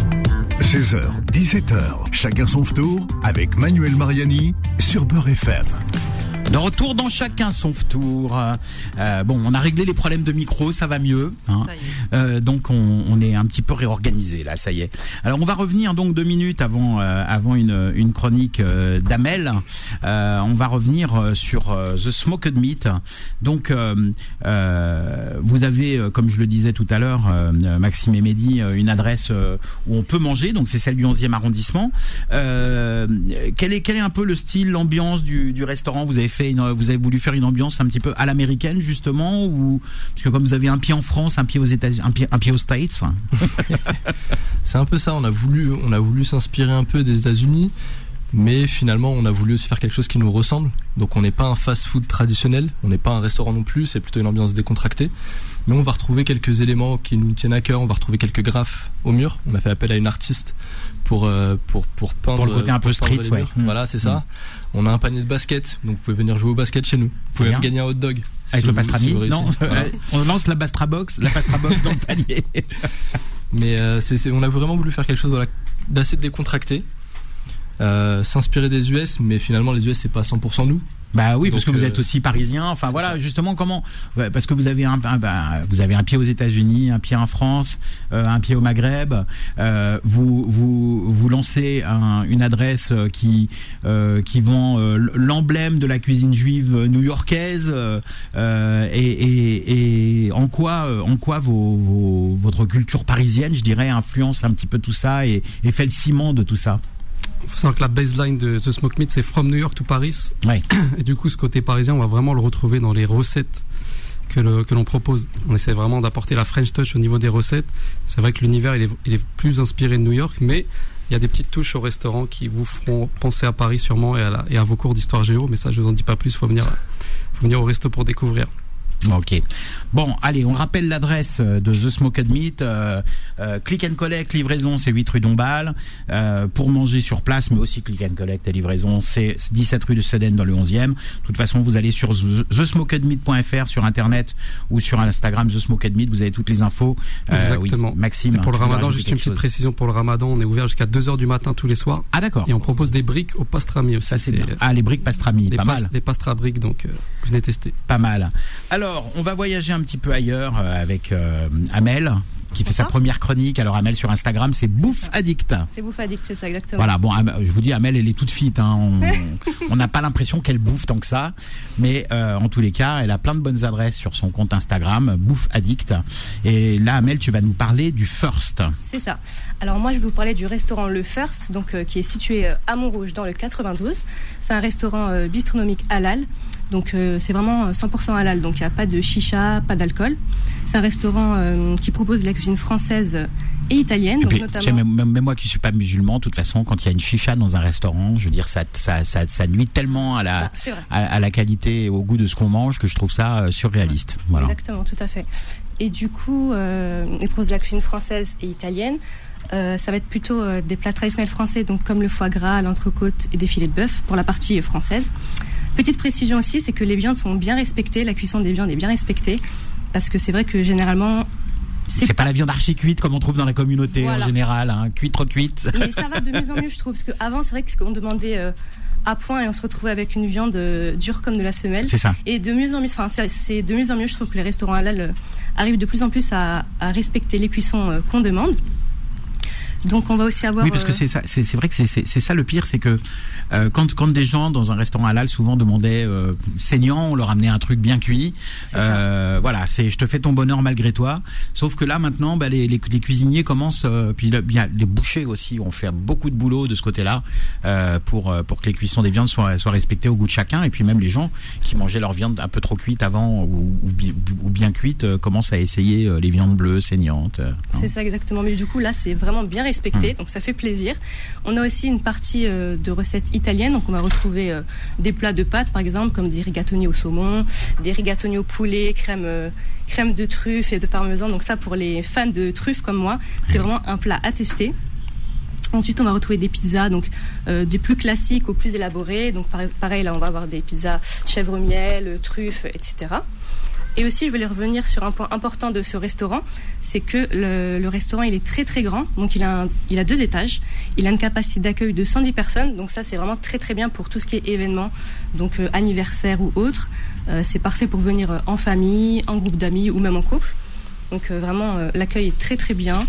seize heures, dix-sept heures, chacun son tour avec Manuel Mariani sur Beurre F M. De retour dans Chacun son tour. Euh, bon, on a réglé les problèmes de micro, ça va mieux. Hein. Ça y est. Euh, donc on, on est un petit peu réorganisé là, ça y est. Alors on va revenir donc deux minutes avant euh, avant une une chronique euh, d'Amel. Euh, on va revenir euh, sur euh, The Smoked Meat. Donc euh, euh, vous avez, euh, comme je le disais tout à l'heure, euh, Maxime et Mehdi, euh, une adresse euh, où on peut manger. Donc c'est celle du onzième arrondissement. Euh, quel est quel est un peu le style, l'ambiance du du restaurant ? Vous avez fait Une, vous avez voulu faire une ambiance un petit peu à l'américaine justement, ou parce que comme vous avez un pied en France, un pied aux États-Unis, un pied, un pied aux States. C'est un peu ça. On a voulu, on a voulu s'inspirer un peu des États-Unis, mais finalement, on a voulu aussi faire quelque chose qui nous ressemble. Donc, on n'est pas un fast-food traditionnel, on n'est pas un restaurant non plus. C'est plutôt une ambiance décontractée. Mais on va retrouver quelques éléments qui nous tiennent à cœur. On va retrouver quelques graphes au mur. On a fait appel à une artiste pour euh, pour pour peindre. Pour le côté un peu street, ouais. Mmh. Voilà, c'est ça. Mmh. On a un panier de basket, donc vous pouvez venir jouer au basket chez nous. Vous pouvez même gagner un hot dog avec si le vous, pastrami. si vous non, voilà. euh, on lance la bastra box, la bastra box dans le panier. Mais euh, c'est, c'est, on a vraiment voulu faire quelque chose voilà, d'assez décontracté, euh, s'inspirer des U S, mais finalement les U S c'est pas cent pour cent nous. Bah oui, parce Donc, que vous euh, êtes aussi parisien. Enfin voilà, ça. Justement, comment ouais, parce que vous avez un, un bah, vous avez un pied aux États-Unis, un pied en France, euh, un pied au Maghreb. Euh, vous vous vous lancez un, une adresse qui euh, qui vend euh, l'emblème de la cuisine juive new-yorkaise. Euh, et, et, et en quoi en quoi vos, vos, votre culture parisienne, je dirais, influence un petit peu tout ça et, et fait le ciment de tout ça. Il faut savoir que la baseline de The Smoked Meat, c'est From New York to Paris. Ouais. Et du coup, ce côté parisien, on va vraiment le retrouver dans les recettes que, le, que l'on propose. On essaie vraiment d'apporter la French touch au niveau des recettes. C'est vrai que l'univers il est, il est plus inspiré de New York, mais il y a des petites touches au restaurant qui vous feront penser à Paris sûrement et à, la, et à vos cours d'histoire géo, mais ça je vous en dis pas plus, faut venir, faut venir au resto pour découvrir. Ok. Bon, allez, on rappelle l'adresse de The Smoked Meat. Euh, euh, click and collect, livraison, c'est huit rue Dombasle. Euh, pour manger sur place, mais aussi click and collect et livraison, c'est dix-sept rue de Sedaine dans le onzième. De toute façon, vous allez sur the smokedmeat point f r sur internet ou sur Instagram The Smoked Meat, vous avez toutes les infos. Euh, Exactement. Oui, Maxime. Et pour le Ramadan, juste une petite chose. précision pour le Ramadan, on est ouvert jusqu'à deux heures du matin tous les soirs. Ah d'accord. Et on propose des briques au pastrami aussi. Ça c'est bien. Ah, les briques pastrami, les pas pas, mal. Les pastra briques, donc euh, venez tester. Pas mal. Alors, on va voyager un petit peu ailleurs euh, avec euh, Amel qui fait Bonsoir. sa première chronique. Alors Amel sur Instagram, c'est Bouffe Addict. C'est Bouffe Addict, c'est ça, exactement. Voilà, bon, Am- je vous dis, Amel, elle est toute fit. Hein. On on n'a pas l'impression qu'elle bouffe tant que ça, mais euh, en tous les cas, elle a plein de bonnes adresses sur son compte Instagram, Bouffe Addict. Et là, Amel, tu vas nous parler du First. C'est ça. Alors moi, je vais vous parler du restaurant Le First, donc euh, qui est situé euh, à Montrouge dans le quatre-vingt-douze. C'est un restaurant euh, bistronomique halal. Donc euh, c'est vraiment cent pour cent halal, donc il n'y a pas de chicha, pas d'alcool. C'est un restaurant euh, qui propose de la cuisine française et italienne. Et Donc puis, notamment... tu sais, même, même moi qui suis pas musulman, de toute façon, quand il y a une chicha dans un restaurant, je veux dire, ça, ça, ça, ça nuit tellement à la, Ah, c'est vrai. à, à la qualité et au goût de ce qu'on mange que je trouve ça euh, surréaliste. Voilà. Exactement, tout à fait. Et du coup, euh, il propose de la cuisine française et italienne. Euh, ça va être plutôt euh, des plats traditionnels français, donc comme le foie gras, l'entrecôte et des filets de bœuf pour la partie euh, française. Petite précision aussi, c'est que les viandes sont bien respectées, la cuisson des viandes est bien respectée, parce que c'est vrai que généralement... C'est pas la viande archi cuite comme on trouve dans la communauté Voilà. en général, hein, cuite trop cuite. Mais ça va de mieux en mieux, je trouve, parce qu'avant, c'est vrai qu'on demandait euh, à point et on se retrouvait avec une viande euh, dure comme de la semelle. C'est ça. Et de mieux en mieux, enfin, c'est, c'est de mieux en mieux, je trouve que les restaurants halal euh, arrivent de plus en plus à, à respecter les cuissons euh, qu'on demande. Donc on va aussi avoir. Oui, parce que euh, c'est ça, c'est, c'est vrai que c'est, c'est, c'est ça le pire, c'est que euh, quand quand des gens dans un restaurant halal souvent demandaient euh, saignant, on leur amenait un truc bien cuit. Euh, voilà, c'est je te fais ton bonheur malgré toi. Sauf que là maintenant, bah, les, les, les cuisiniers commencent, euh, puis il y a les bouchers aussi ont fait beaucoup de boulot de ce côté-là euh, pour pour que les cuissons des viandes soient soient respectées au goût de chacun. Et puis même les gens qui mangeaient leur viande un peu trop cuite avant ou, ou, bi- ou bien cuite euh, commencent à essayer euh, les viandes bleues saignantes. Euh, C'est ça exactement, mais du coup là c'est vraiment bien respecté, donc ça fait plaisir. On a aussi une partie euh, de recettes italiennes, donc on va retrouver euh, des plats de pâtes par exemple, comme des rigatoni au saumon, des rigatoni au poulet, crème, euh, crème de truffe et de parmesan, donc ça pour les fans de truffes comme moi, c'est vraiment un plat à tester. Ensuite, on va retrouver des pizzas, donc euh, des plus classiques aux plus élaborés. Donc par- pareil, là, on va avoir des pizzas chèvre miel, truffes, et cetera. Et aussi, je voulais revenir sur un point important de ce restaurant, c'est que le, le restaurant, il est très très grand, donc il a, un, il a deux étages, il a une capacité d'accueil de cent dix personnes, donc ça c'est vraiment très très bien pour tout ce qui est événement, donc euh, anniversaire ou autre. Euh, c'est parfait pour venir euh, en famille, en groupe d'amis ou même en couple. Donc euh, vraiment, euh, l'accueil est très très bien.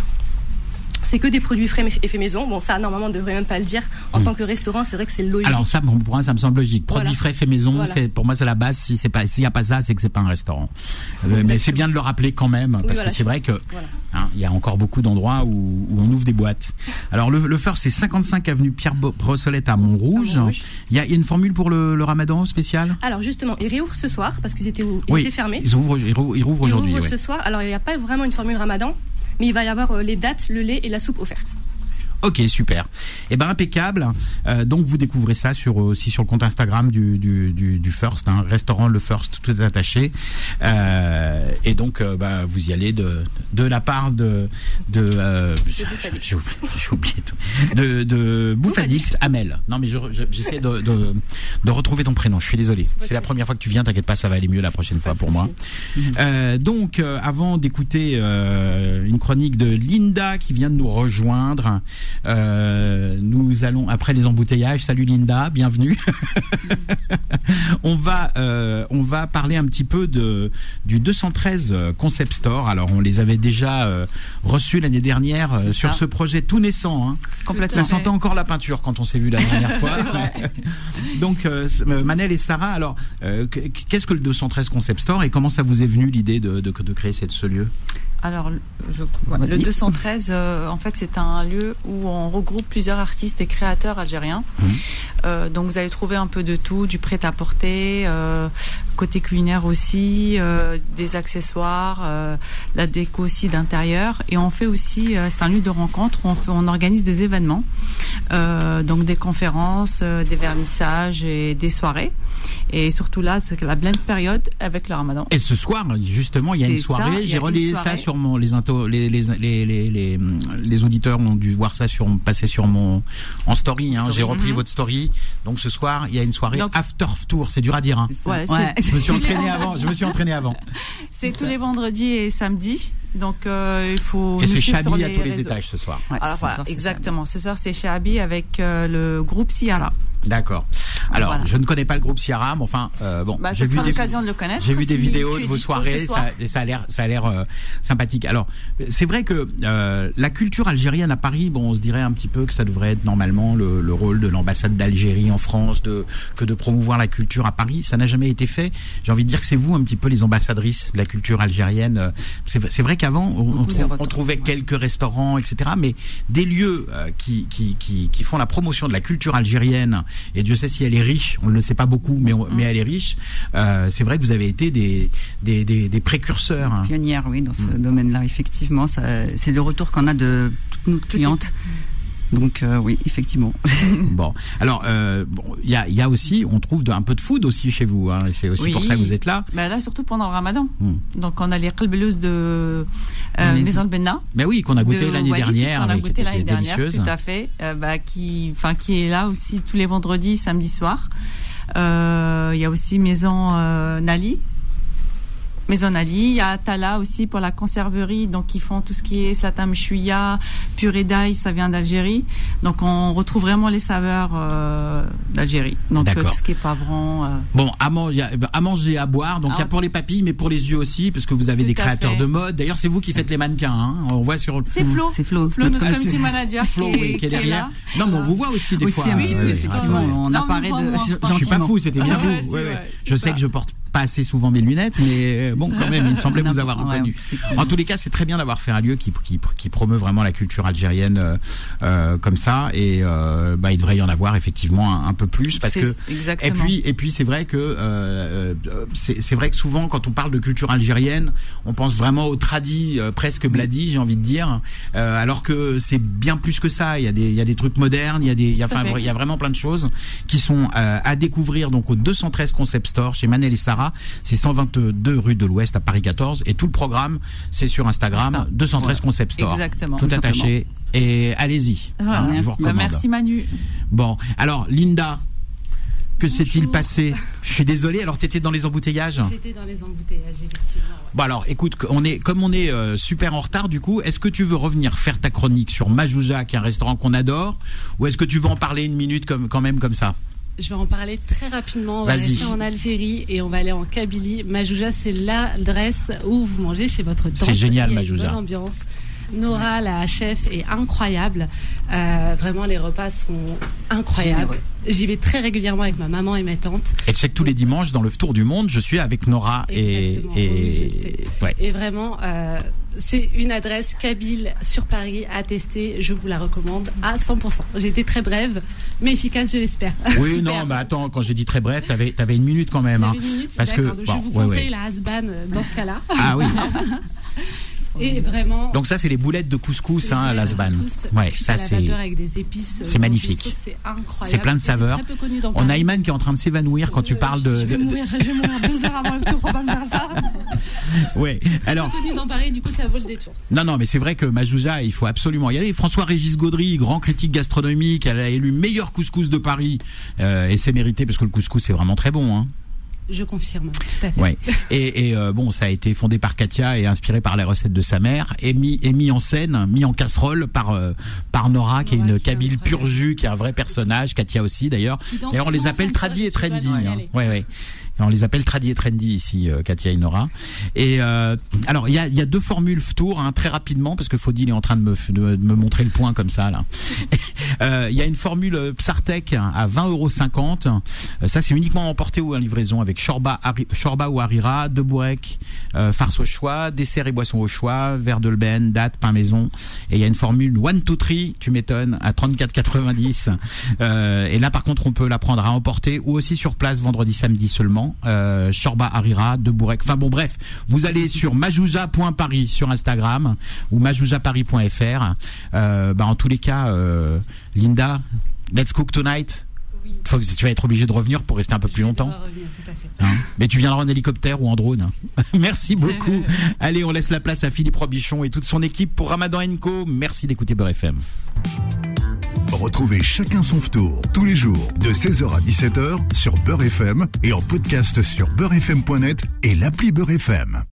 C'est que des produits frais et faits maison. Bon, ça, normalement, on ne devrait même pas le dire. En Mmh. tant que restaurant, c'est vrai que c'est logique. Alors ça, bon, pour moi, ça me semble logique. Produits Voilà. frais fait maison, Voilà. c'est pour moi c'est la base. Si c'est pas, s'il y a pas ça, c'est que c'est pas un restaurant. Euh, mais c'est bien de le rappeler quand même, parce voilà, que c'est vrai que Voilà. hein, il y a encore beaucoup d'endroits où, où on ouvre des boîtes. Alors le, le First, c'est cinquante-cinq avenue Pierre Bo- Brossolette à Montrouge. À Montrouge. Il y a, il y a une formule pour le, le Ramadan spécial. Alors justement, ils réouvrent ce soir parce qu'ils étaient, ils Oui, étaient fermés. ils ouvrent, ils rouvrent, ils rouvrent Ils aujourd'hui. rouvrent ouais. ce soir. Alors il n'y a pas vraiment une formule Ramadan, mais il va y avoir euh, les dates, le lait et la soupe offertes. Ok, super. Eh ben impeccable. Euh, donc vous découvrez ça sur aussi sur le compte Instagram du du du, du First, hein, restaurant Le First, tout est attaché. Euh, et donc euh, bah vous y allez de de la part de de euh, j'ai j'ai oublié, j'ai oublié tout. De de Bouffe Addict, Amel. Non mais je, je- j'essaie de, de de retrouver ton prénom. Je suis désolé. C'est la première fois que tu viens. T'inquiète pas, ça va aller mieux la prochaine fois pour moi. Euh, donc euh, avant d'écouter euh, une chronique de Linda qui vient de nous rejoindre. Euh, nous allons après les embouteillages. Salut Linda, bienvenue. on va euh, on va parler un petit peu de du deux cent treize Concept Store. Alors on les avait déjà euh, reçus l'année dernière euh, sur ça. ce projet tout naissant. Hein. Complètement. Ça sentait encore la peinture quand on s'est vu la dernière fois. Donc euh, Manel et Sarah, alors euh, qu'est-ce que le deux cent treize Concept Store et comment ça vous est venu l'idée de, de, de créer cette, ce lieu? Alors, je, ouais, le deux cent treize, euh, en fait, c'est un lieu où on regroupe plusieurs artistes et créateurs algériens. Mmh. Euh, donc, vous allez trouver un peu de tout, du prêt-à-porter, euh, côté culinaire aussi, euh, des accessoires, euh, la déco aussi d'intérieur. Et on fait aussi, euh, c'est un lieu de rencontre où on, fait, on organise des événements, euh, donc des conférences, euh, des vernissages et des soirées. Et surtout là, c'est la pleine période avec le Ramadan. Et ce soir, justement, il y a C'est une soirée. ça, il y J'ai a relayé une ça soirée. sur mon les, into, les, les, les, les, les, les auditeurs ont dû voir ça sur passer sur mon en story. Hein. Story. J'ai repris Mhm. votre story. Donc ce soir, il y a une soirée Donc, after tour. C'est dur à dire. Hein. Ouais, Ouais. c'est- Je me suis entraîné avant. Je me suis entraîné avant. C'est tous les vendredis et samedis. Donc euh, il faut. Et nous c'est suivre sur Chabi à les tous les réseaux. étages ce soir. Ouais, Alors ce voilà, soir, c'est exactement. Ce soir, c'est chez Abi avec euh, le groupe Ciara. D'accord. Alors, Voilà. je ne connais pas le groupe Ciara, mais enfin, euh, bon, Bah, j'ai ce vu sera des l'occasion de le connaître. J'ai vu des Si vidéos tu de es vos dispo ce soirées, soir. ça, ça a l'air, ça a l'air euh, sympathique. Alors, c'est vrai que euh, la culture algérienne à Paris, bon, on se dirait un petit peu que ça devrait être normalement le, le rôle de l'ambassade d'Algérie en France, de que de promouvoir la culture à Paris. Ça n'a jamais été fait. J'ai envie de dire que c'est vous un petit peu les ambassadrices de la culture algérienne. C'est, c'est vrai qu'avant, on, on, Beaucoup de trou- on retours, trouvait ouais. quelques restaurants, et cetera. Mais des lieux euh, qui, qui, qui, qui font la promotion de la culture algérienne, et Dieu sait si elle est riche, on ne le sait pas beaucoup, mais, on- mais elle est riche. Euh, c'est vrai que vous avez été des, des, des, des précurseurs. hein. Pionnière, oui, dans ce Mm. domaine-là, effectivement. Ça, c'est le retour qu'on a de toutes nos clientes. Donc euh, oui, effectivement. Bon, alors euh, bon, il y a, il y a aussi, on trouve de, un peu de food aussi chez vous. Hein, et c'est aussi Oui. pour ça que vous êtes là. Bah là, surtout pendant le Ramadan. Hmm. Donc on a les qalbelouz de euh, Maison. Maison Le Benna. Mais oui, qu'on a goûté de l'année Walid, dernière, qu'on a avec- goûté qui l'année était dernière, délicieuse. tout à fait. Euh, bah, qui, enfin, qui est là aussi tous les vendredis, samedi soir. Euh, Il y a aussi Maison euh, Nali. Maison Nali, il y a Tala aussi pour la conserverie, donc ils font tout ce qui est slatam chouïa, purée d'ail, ça vient d'Algérie. Donc on retrouve vraiment les saveurs euh, d'Algérie. Donc euh, D'accord. tout ce qui est poivron. Euh, Bon, à manger, à manger, à boire. Donc il y a Ah. pour les papilles, mais pour les yeux aussi, parce que vous avez Tout des à créateurs fait. de mode. D'ailleurs, c'est vous qui faites les mannequins. Hein. On voit sur. c'est Flo. C'est Flo. Flo, notre Ah, community c'est- manager Flo, qui, est, oui, qui est derrière. là. Non, mais on vous voit aussi des Aussi fois. un petit euh, peu, ouais, effectivement. ouais. On Non, apparaît mais de. vraiment, Je suis pas gentiment. fou, c'était bien Ah vous. ouais, c'est Ouais, ouais. vrai, Je c'est sais ça. que je porte pas assez souvent mes lunettes, mais bon, quand même, il me semblait On a- vous avoir ouais, reconnu. effectivement. En tous les cas, c'est très bien d'avoir fait un lieu qui, qui, qui promeut vraiment la culture algérienne euh, euh, comme ça, et euh, bah, il devrait y en avoir effectivement un, un peu plus, parce C'est- que exactement. et puis et puis c'est vrai que euh, euh, c'est c'est vrai que souvent quand on parle de culture algérienne, on pense vraiment au tradi, euh, presque bladi, j'ai envie de dire, euh, alors que c'est bien plus que ça. Il y a des il y a des trucs modernes, il y a des il y a Tout à enfin fait. il y a vraiment plein de choses qui sont euh, à découvrir donc au deux cent treize Concept Store chez Manel et Sarah. C'est cent vingt-deux rue de l'Ouest à Paris quatorze, et tout le programme c'est sur Instagram Insta. deux cent treize Voilà. Concept Store. Exactement. Tout Tout attaché. Et allez-y. Voilà. Hein, je vous Merci. Bah, recommande. merci Manu. Bon, alors Linda, que s'est-il Bonjour. passé? Je suis désolé. Alors t'étais dans les embouteillages? J'étais dans les embouteillages, effectivement. ouais. Bon alors, écoute, on est comme on est euh, super en retard du coup. Est-ce que tu veux revenir faire ta chronique sur Majouja, qui est un restaurant qu'on adore, ou est-ce que tu veux en parler une minute comme quand même comme ça? Je vais en parler très rapidement. On va Vas-y. rester en Algérie et on va aller en Kabylie. Majouja, c'est l'adresse où vous mangez chez votre tante. C'est génial, Il y a Majouja. Une bonne ambiance. Nora, la chef, est incroyable. Euh, vraiment, les repas sont incroyables. J'y vais très régulièrement avec ma maman et mes tantes. Et tu sais que tous les dimanches dans le Tour du Monde, je suis avec Nora et Exactement, et oui, je sais. ouais. Et vraiment, euh, c'est une adresse kabyle sur Paris à tester. Je vous la recommande à cent pour cent. J'ai été très brève, mais efficace, je l'espère. Oui, Super. non, mais attends, quand j'ai dit très bref, t'avais avais une minute quand même. Hein, J'avais une minute, parce que d'accord. Donc bon, je vous ouais, conseille ouais. la Hasban dans ce cas-là. Ah oui. Et vraiment. Donc ça, c'est les boulettes de couscous, c'est hein, à des l'Asban. couscous Ouais, cuites ça à la c'est. vapeur avec des épices. c'est dans magnifique. une sauce, C'est incroyable. C'est plein de Et saveurs. très peu connu dans On a Paris. Iman qui est en train de s'évanouir quand tu Euh, parles de. Je vais de- mourir, je vais mourir deux heures avant le tour pour pas me faire ça. Ouais. Alors. Très peu connu dans Paris, du coup ça vaut le détour. Non, non, mais c'est vrai que Majouja, il faut absolument y aller. François-Régis Gaudry, grand critique gastronomique, elle a élu meilleur couscous de Paris, euh, et c'est mérité parce que le couscous c'est vraiment très bon. Hein. Je confirme, tout à fait. Ouais. Et, et euh, bon, ça a été fondé par Katia et inspiré par les recettes de sa mère, et mis, et mis en scène, mis en casserole par euh, par Nora, qui est Nora, une qui est Kabyle incroyable. pur jus, qui est un vrai personnage. Katia aussi, d'ailleurs. Qui danse D'ailleurs, on les souvent en appelle fin de tradi et soirée, trendy. tu dois Hein. signaler. Ouais, ouais. Et on les appelle tradi et trendy ici, euh, Katia et Nora. Et euh, alors, il y a, il y a deux formules Ftour, hein, très rapidement, parce que Faudil est en train de me, de, de me montrer le point comme ça là. Euh, Il y a une formule euh, Psartek à vingt euros cinquante. Euh, ça, c'est uniquement emporté ou en livraison avec shorba, hari- shorba ou harira, deux bourrecs, euh, farce au choix, dessert et boisson au choix, verre de lben, date, pain maison. Et il y a une formule one two three, tu m'étonnes, à trente-quatre quatre-vingt-dix. Euh, et là, par contre, on peut la prendre à emporter ou aussi sur place vendredi, samedi seulement. Blanc, euh, Shorba Harira, de Bourrec. Enfin bon, bref, vous allez sur majouja point paris sur Instagram ou majouja paris point f r. Euh, bah, en tous les cas, euh, Linda, let's cook tonight. Oui. Faut que tu vas être obligé de revenir pour rester un peu Je plus vais longtemps. devoir revenir, tout à fait. Hein, mais tu viendras en hélicoptère ou en drone. Merci beaucoup. Allez, on laisse la place à Philippe Robichon et toute son équipe pour Ramadan and Co. Merci d'écouter Beurre F M. Retrouvez Chacun son tour tous les jours de seize heures à dix-sept heures sur Beurre F M et en podcast sur beurre f m point net et l'appli Beurre F M.